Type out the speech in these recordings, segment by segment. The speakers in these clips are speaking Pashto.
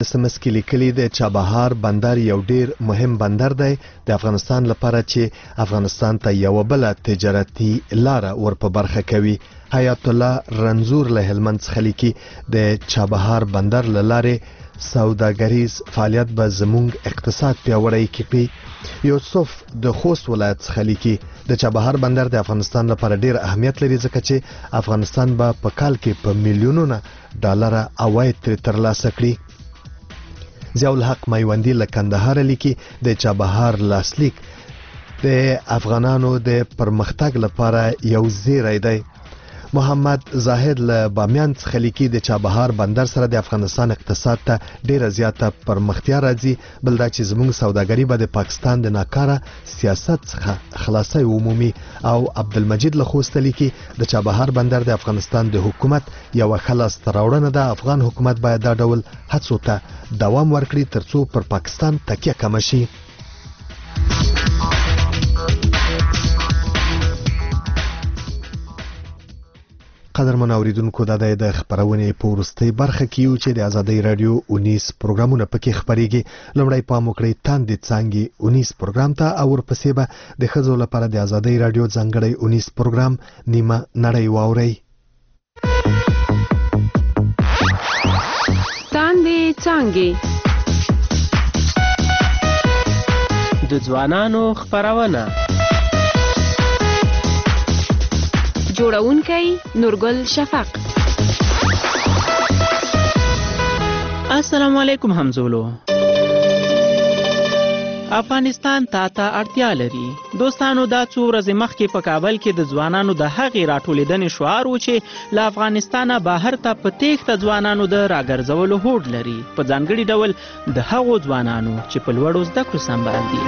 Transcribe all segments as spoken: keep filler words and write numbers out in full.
اس ام اس کې لیکلي د چابهار بندر یو ډیر مهم بندر دی د افغانستان لپاره چې افغانستان ته یو بل تجارتي لار ور په برخه کوي. حیات الله رنزور له هلمند څخه لیکي د چابهار بندر لاره سوداګریز فعالیت به زموږ اقتصاد پیاوړی کړي. یوسف د خوست ولایت څخه لیکي د چابهار بندر د افغانستان لپاره ډیر اهمیت لري ځکه چې افغانستان به په کال کې په میلیونونو ډالر عواید تر ترلاسه کړي. ضیاء الحق میوندی له کندهار لیکي د چابهار لاسلیک د افغانانو د پرمختګ لپاره یو زیری دی. محمد زاهد له بامیان څخه لیکي د چابهار بندر سره د افغانستان اقتصاد ته ډیره زیاته پرمختیا راځي. بل دا چې زموږ سوداګري به د پاکستان د ناکاره سیاست څخه خلاصي عمومي. او عبدالمجید له خوست لیکي د چابهار بندر د افغانستان د حکومت یو خلاص تراوړنه ده. افغان حکومت باید دا ډول هڅو ته دوام ورکړي ترڅو پر پاکستان تکیه کم شي. قدرمن اوریدونکو دا د خبرونې په وروستۍ برخه کې یو چې د ازادۍ رادیو اونیس پروګرامونه پکې خبريږي. لومړی پام وکړئ تاندې څانګې اونیس پروګرام ته او ورپسې به د ښځو لپاره د ازادۍ رادیو ځانګړی اونیس پروګرام نیمه نړۍ واورئ. تاندې څانګې د ځوانانو خبرونه جوړونکی نورګل شفق. السلام علیکم همزولو. افغانستان تا ته اړتیا لري. دوستانو دا څو ورځې مخکې په کابل کې د ځوانانو د هغې راټولېدنې شعار و چې له افغانستانه بهر ته په تېښته ځوانانو د راګرځولو هوډ لري، په ځانګړي ډول د هغو ځوانانو چې په لوړو زده کړو سمبال دي.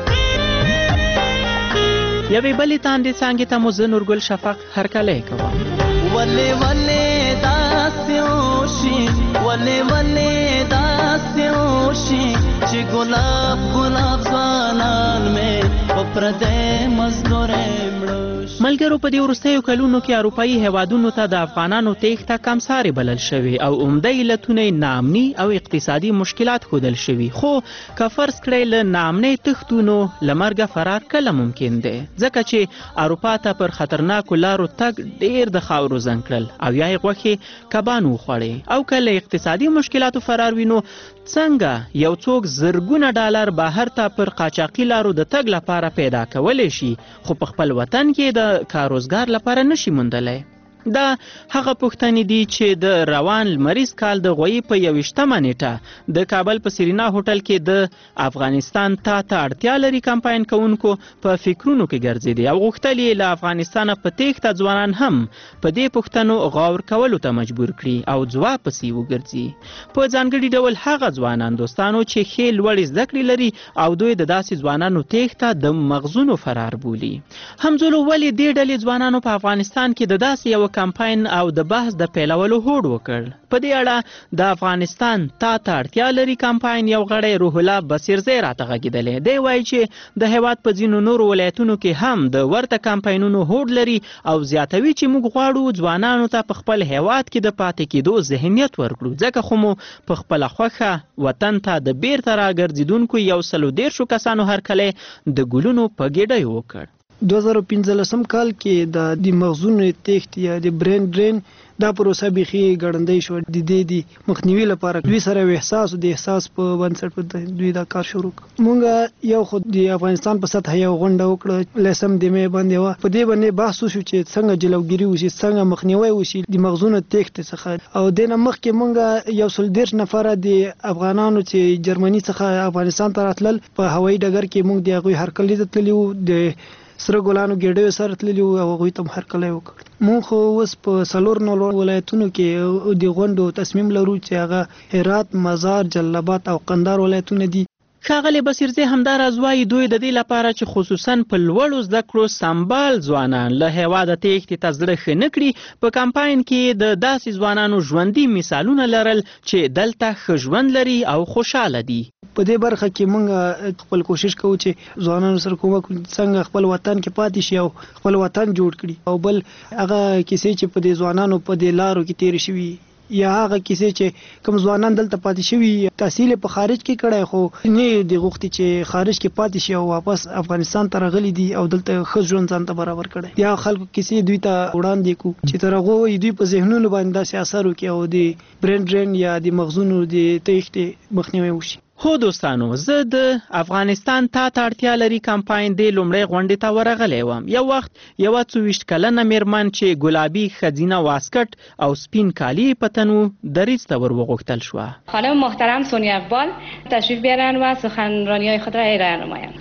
یوې بلې تاندې څانګې ته مو زه نورګل شفق هرکلی کوم. ولې ولې داسې وشي ولې ولې داسې وشي چې ګلاب ګلاب ځوانان مې په پردی مزدورۍ مړه شي. ملګرو په دې وروستیو کلونو کې اروپایي هیوادونو ته د افغانانو تېښته کمسارې بلل شوې او عمده علتونه یې ناامني او اقتصادي مشکلات ښودل شوي. خو که فرض کړئ له ناامنۍ تښتو نو له مرګه فرار کله ممکن دی؟ ځکه چې اروپا ته پر خطرناکو لارو تګ ډېر د خاورو زنګ کړل او یا یې غوښې کبان وخوړې. او که له اقتصادي مشکلاتو فرار وي نو څنګه یو څوک زرګونه ډالر بهر ته پر قاچاقي لارو د تګ لپاره پیدا کولی شي خو په خپل وطن کې د کاروزګار لپاره نشي موندلی؟ دا هغه پوښتنې دي چې د روان لمریز کال د غویي په یویشتمه نیټه د کابل په سرینا هوټل کې د افغانستان تا ته اړتیا لري کمپاین کوونکو په فکرونو کې ګرځېدي او غوښتل یې له افغانستانه په تېښته ځوانان هم په دې پوښتنو غور کولو ته مجبور کړي او ځواب پسې وګرځي. په ځانګړي ډول هغه ځوانان دوستانو چې ښې لوړې زده کړې لري او دوی د داسې ځوانانو تېښته د مغزونو فرار بولي. همزولو ولې دې ډلې ځوانانو په افغانستان کې د داسې یو کمپاین او د بحث د پیلولو هوډ وکړ؟ په دې اړه د افغانستان تا ته اړتیا لري کمپاین یو غړی روح الله بصیرزی راته غږېدلی. دی وایي چې د هیواد په ځینو نورو ولایتونو کې هم د ورته کمپاینونو هوډ لري او زیاتوي چې موږ غواړو ځوانانو ته په خپل هیواد کې د پاتې کېدو ذهنیت ورکړو، ځکه خو مو په خپله خوښه وطن ته د بیرته راګرځېدونکو یو سلو دېرشو کسانو هرکلی د ګلونو په ګېډۍ وکړ. دوه زره پنځلسم کال کې د د مغزونو تېښت یا د برین ډرین دا پروسه بیخي ګړندۍ شو. د دې د مخنیوي لپاره دوی سره یو احساس د احساس په بنسټ په دوی دا کار شروع کړ. مونږ یو خو د افغانستان په سطح یو غونډه وکړه لسم د مې باندې و. په دې باندې بحث وشو چې څنګه جلوګیري وشي، څنګه مخنیوي وشي د مغزونو تېښتې څخه. او د نه مخکې مونږ یو سل دېرش نفره د افغانانو چې جرمني څخه افغانستان ته راتلل په هوایي ډګر کې مونږ د هغوی هرکلی ته تللي وو، د سره ګلانو ګېډیو سره تللي وو او هغوی ته هم هرکلی وکړ. مونږ خو اوس په څلور نور ولایتونو کې د غونډو تصمیم لرو چې هغه هرات، مزار، جلال آباد او قندهار ولایتونه دي. ښاغلی بصیرزی همداراز وایي دوی د دې لپاره چې خصوصا په لوړو زده کړو سمبال ځوانان له هیواده تېښتې ته زړه ښه نه کړي، په کمپاین کې د داسې ځوانانو ژوندي مثالونه لرل چې دلته ښه ژوند لري او خوشحاله دي. په دې برخه کې مونږ خپل کوشش کوو چې ځوانانو سره کومک څنګه خپل وطن کې پاتې شي او خپل وطن جوړ کړي. او بل هغه کیسې چې په دې ځوانانو په دې لارو کې تېرې شوي یا هغه کیسې چې کوم ځوانان دلته پاتې شوي تحصیل په خارج کې کړی خو نه دی غوښتي چې خارج کې پاتې شي او واپس افغانستان ته راغلي دي او دلته ښه ژوند ځان ته برابر کړی یا خلکو کیسې دوی ته وړاندې کو چې تر هغه دوی په ذهنونو باندې داسې اثر وکړي او د برین ډرین یا د مغزونو د تېښتې مخنیوی وشي. هو دوستانو، زه د افغانستان تا ته اړتیا لري کمپاین د لومړۍ غونډې ته ورغلی وم. یو وخت یوه څوویشت کلنه میرمن چې ګلابي ښځینه واسکټ او سپین کالي په تن و دریځ ته ور وغوښتل شوه. خانم محترم سونیا اقبال تشریف بیارن و سخنرانی‌های خود را ارائه نمایند.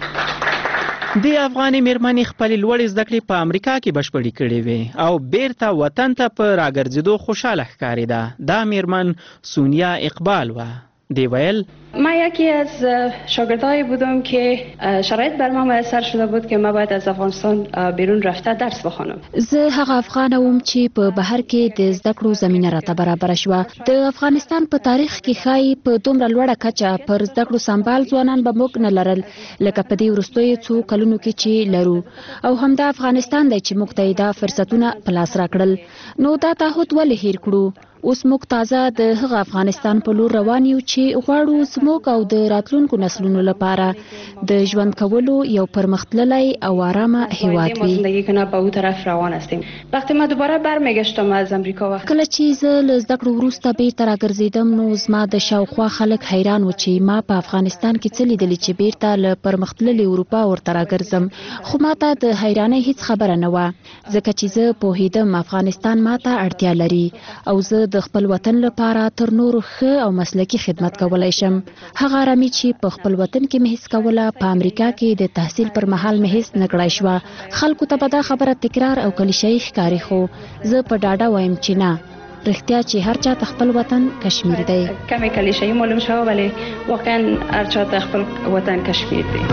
د افغاني میرمنې خپلې لوړې زده کړې په امریکا کې بشپړې کړې وې او بیرته وطن ته په راګرځېدو خوشحاله ښکارېده. دا میرمن سونیا اقبال وه. دی ویل من یکی از شاگردایی بودم که شرایط بر من میسر شده بود که من باید از افغانستان بیرون رفته درس بخوانم. زه هغه افغان وم چې په بهر کې د زده کړو زمینه راته برابر شوه. د افغانستان په تاریخ کې ښایي په دومره لوړه کچه پر زده کړو سمبال ځوانان به موږ نه لرل لکه په دې وروستیو څو کلونو کې چې لرو او همدا افغانستان دی چې موږ ته دا فرصتونه په لاس راکړل. نو دا تعهد ولې هیر کړو؟ اوس موږ تازه د هغه افغانستان په لور روان یو چې غواړو زموږ او د راتلونکو نسلونو لپاره د ژوند کولو یو پرمختللی او آرامه هیواد وي. زندگی کنه به اون طرف روان هستیم. وقتی ما دوباره برمیگشتم از امریکا وقت کله چې زه له زده کړو وروسته بیرته راګرځېدم نو زما د شاوخوا خلک حیران و چې ما په افغانستان کې څه لیدلي چې بیرته له پرمختللې اروپا ورته راګرځم. خو ما ته د حیرانۍ هیڅ خبره نه وه ځکه چې زه پوهېدم افغانستان ما ته اړتیا لري او زه د خپل وطن لپاره تر نورو ښه او مسلکي خدمت کولی شم. هغه آرامي چې په خپل وطن کې مې حس کوله په امریکا کې د تحصیل پر مهال مې حس نه کړای شوه. خلکو ته به دا خبره تکرار او کلیشه‌ایي ښکاري خو زه په ډاډه وایم چې نه، رښتیا چې هر چا ته خپل وطن کشمیر دی. کمی کلیشه‌ای معلوم شوه ولی واقعا هر چا ته خپل وطن کشمیر دی.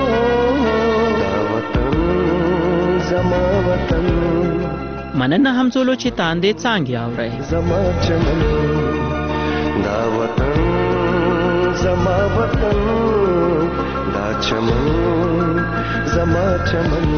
زما وطن مننه همزولو چې تاندې څانګې اورئ. زما چمن دا وطن زما وطن دا چمن زما چمن.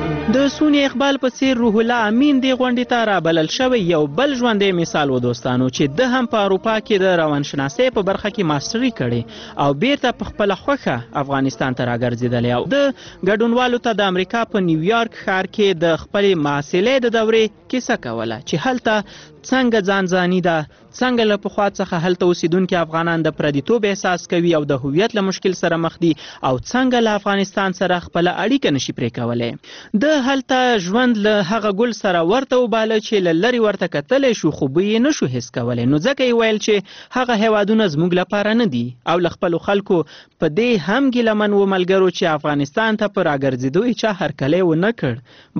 د سونی اقبال په څیر روح الله امین دې غونډې ته رابلل شوی یو بل ژوندی مثال و دوستانو چې د هم په اروپا کې د روانشناسۍ په برخه کې ماسټري کړې او بیرته په خپله خوښه افغانستان ته راګرځېدلی او د ګډونوالو ته د امریکا په نیویارک ښار کې د خپلې محصلۍ د دورې کیسه کوله چې هلته څنګه ځان ځاني ده، څنګه له پخوا څخه هلته اوسیدونکي افغانان د پردیتوب احساس کوي او د هویت له مشکل سره مخ دي او څنګه له افغانستان سره خپله اړیکه نشي پرې کولی. د هلته ژوند له هغه ګل سره ورته وباله چې له لرې ورته کتلی شو خو بوی یې نشو حس کولی. نو ځکه یې ویل چې هغه هیوادونه زموږ لپاره نه دي او له خپلو خلکو په دې هم ګیلمن و ملګرو چې افغانستان ته په راګرځېدو یې چا هرکلی ونه کړ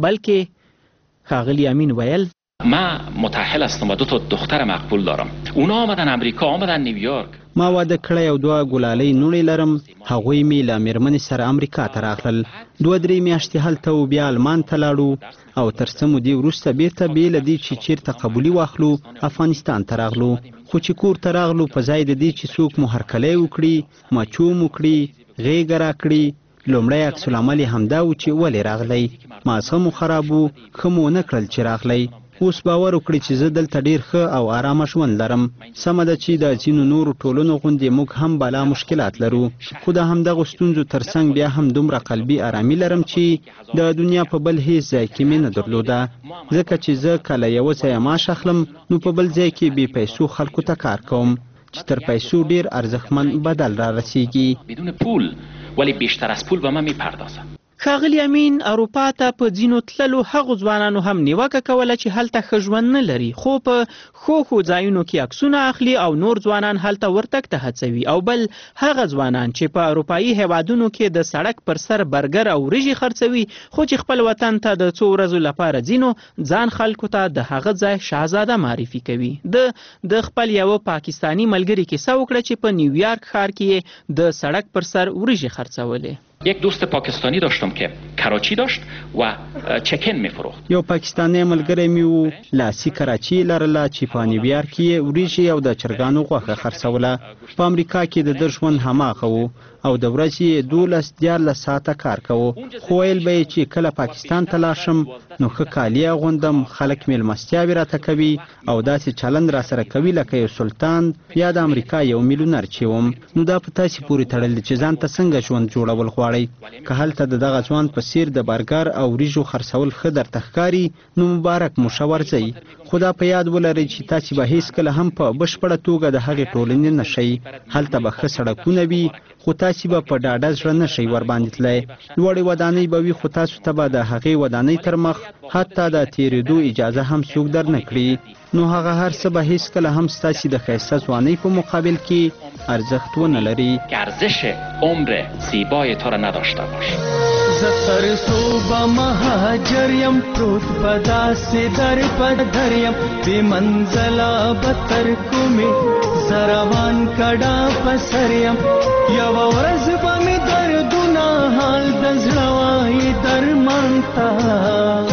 بلکې ښاغلي امین ویل من متأهل هستم و دو تا دختر مقبول دارم. اونا آمدن امریکا، آمدن نیویورک. ما واده کړی او دوه ګلالۍ نوڼې لرم. هغوی مې له میرمنې سره امریکا ته راغلل. دوه درې میاشتې هلته و بیا المان ته لاړو او تر څه مودې وروسته بیرته بې له دې چې چیرته قبولي واخلو افغانستان ته راغلو. خو چې کور ته راغلو په ځای د دې چې څوک مو هرکلی وکړي، مچوم وکړي، غېږه راکړي، لومړی عکس العمل یې همدا و چې ولې راغلی. مازغه مو خراب و، ښه مو ونه کړل چې راغلی. اوس باور وکړي چې زه دلته ډیر ښه او آرامه ژوند لرم. سمه ده چې د ځینو نورو ټولنو غوندې موږ هم بالا مشکلات لرو خو د همدغو ستونزو ترڅنګ بیا هم دومره قلبي آرامي لرم چې د دنیا په بل هیڅ ځای کې مې نه درلوده ځکه چې زه کله یوه ځایه معاش اخلم نو په بل ځای کې بې پیسو خلکو ته کار کوم چې تر پیسو ډیر ارزښتمن بدل را رسیږي. بدون پول ولی بیشتر از پول به من میپردازم. ښاغلي امین اروپا ته په ځینو تللو هغو ځوانانو هم نیوکه کوله چې هلته ښه ژوند نه لري خو په ښو ښو ځایونو کې عکسونه اخلي او نور ځوانان هلته ورتګ ته هڅوي او بل هغه ځوانان چې په اروپایي هیوادونو کې د سړک پر سر برګر او وریژې خرڅوي خو چې خپل وطن ته د څو ورځو لپاره ځینو ځان خلکو ته د هغه ځای شهزاده معرفي کوي. د د خپل یوه پاکستانی ملګري کیسه وکړه چې په نیویارک ښار کې د سړک پر سر وریژې خرڅولې. یک دوست پاکستانی داشتم که کراچی داشت و چکن میفروخت. یو پاکستانی ملګری مې و لاسي کراچي لرله چې په نیویارک کې وریجې او د چرګانو غوښه خرڅوله. په امریکا کې د ده ژوند هماغه و او د ورځې دولس دیارلس ساعته کار کوو. خو ویل به یې چې کله پاکستان ته لاړ شم نو ښه کالي اغوندم، خلک مېلمستیاوې راته کوي او داسې چلند راسره کوي لکه یو سلطان یا د امریکا یو میلیونر چې وم. نو دا په تاسې پورې تړلی چې ځان ته څنګه ژوند جوړول غواړئ. که هلته د دغه ځوان په څیر د برګر او وریجو خرڅول ښه درته ښکاري نو مبارک مو ښه ورځئ. خو دا په یاد ولرئ چې تاسې به هیڅکله هم په بشپړه توګه د هغې ټولنې نه شئ. هلته به ښه سړکونه وي خو تاسې به په ډاډه زړه نه شئ ورباندې تللی. لوړې ودانۍ به وي خو تاسو ته به د هغې ودانۍ تر مخ حتی د تېرېدو اجازه هم څوک در نه کړي. نو هغه هر څه به هیڅکله هم ستاسې د ښایسته ځوانۍ په مقابل کې ارزښت ونه لري. که ارزش عمر زیبای تو را نداشته باش. زتر صوبه مهاجریم پروت بداسې در پدریم بی منزله بتر کومې زروان کډا پسریم یو ورځ به مې دردونه حال د زړه وایي درمان ته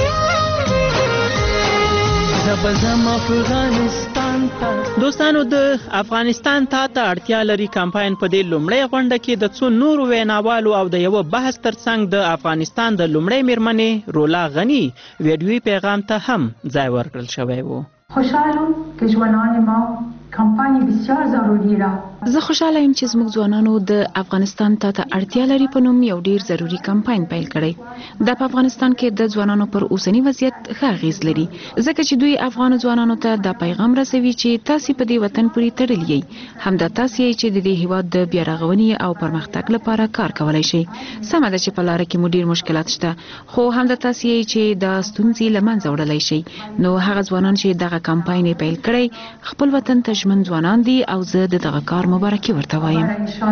زبزم افغانستان ته. دوستانو د افغانستان تا ته اړتیا لري کمپاین په دې لومړۍ غونډه کې د څو نورو ویناوالو او د یوه بحث ترڅنګ د افغانستان د لومړۍ میرمنې رولا غني ویډیویي پیغام ته هم ځای ورکړل شوی و. خوشحالم که جوانان ما کمپاین بسیار ضروری را. زه خوشاله یم چې زموږ ځوانانو د افغانستان ته ته اړتیا لري په نوم یو ډیر ضروری کمپاین پیل کړی. دا په افغانستان کې د ځوانانو پر اوسنی وضعیت ښه اغیز لري ځکه چې دوی افغان ځوانانو ته دا پیغام رسوي چې تاسو په دې وطن پورې تړلي یئ. همدا تاسو یې چې د دې هیواد د بیا رغونې او پرمختګ لپاره کار کولای شئ. سمه ده چې په لاره کې مو ډیر مشکلات شته خو همدا تاسو یې چې د ستونزې له منځه وړلای شئ. نو هغه ځوانان چې دغه کمپاین پیل کړی خپل وطن ته ژمن ځوانان دي او زه د دغه کار مبارکي ورته وایم.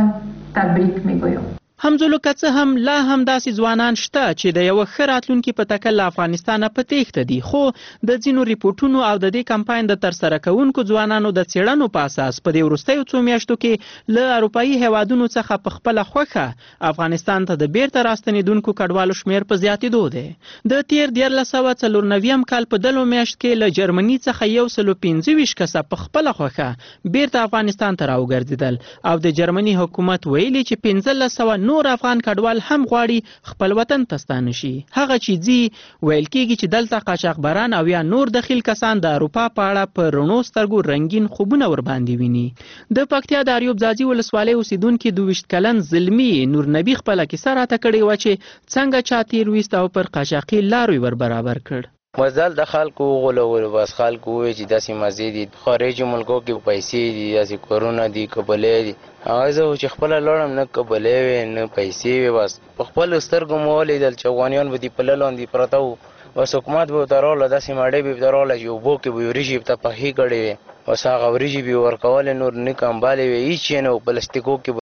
تبریک میگویم. همزولو که څه هم لا هم داسې ځوانان شته چې د یوه ښه راتلونکي په تکل له افغانستانه په تېښته دي خو د ځینو ریپورټونو او د دې کمپاین د ترسره کوونکو ځوانانو د څېړنو په اساس په دې وروستیو څو میاشتو کې له اروپایي هیوادونو څخه په خپله خوښه افغانستان ته د بیرته راستنېدونکو کډوالو شمېر په زیاتېدو دی. د تېر دیارلس سوه څلور نویم کال په دلو میاشت کې له جرمني څخه یو سلو پنځه ویشت کسه په خپله خوښه بیرته افغانستان ته راوګرځېدل او د جرمني حکومت ویلي چې پنځلس سوه نور افغان کډوال هم غواړي خپل وطن ته ستانه شي. هغه چې ځي ویل کېږي چې دلته قاچاقبران او یا نور دخیل کسان د اروپا په اړه په رڼو سترګو رنګین خوبونه ورباندې ویني. د پکتیا د اریوب ځاځي ولسوالۍ اوسیدونکي دوه ویشت کلن زلمي نور نبي خپله کیسه راته کړې وه چې څنګه چا تیر ویست او پر قاچاقي لارو یې ور برابر کړ. مزل د خلکو وغولولو بس خلکو ووایي چې داسې مزې دي خارجي ملکو کې پیسې دي داسې کورونه دي قبلې دي. هغه زه چې خپله لاړم نه قبلې وې نه پیسې وې بس په خپلو سترګو مو ولیدل چې افغانیان به دي پله لاندې پراته وو. بس حکومت به ورته راغله داسې مړۍ به ورته راغله چې اوبو کې به یې وریجې ورته پخې کړې وې. بس هغه وریجې به یې ورکولې نور نه کمبالې وې هېڅ یې نه و پلاستیکو کې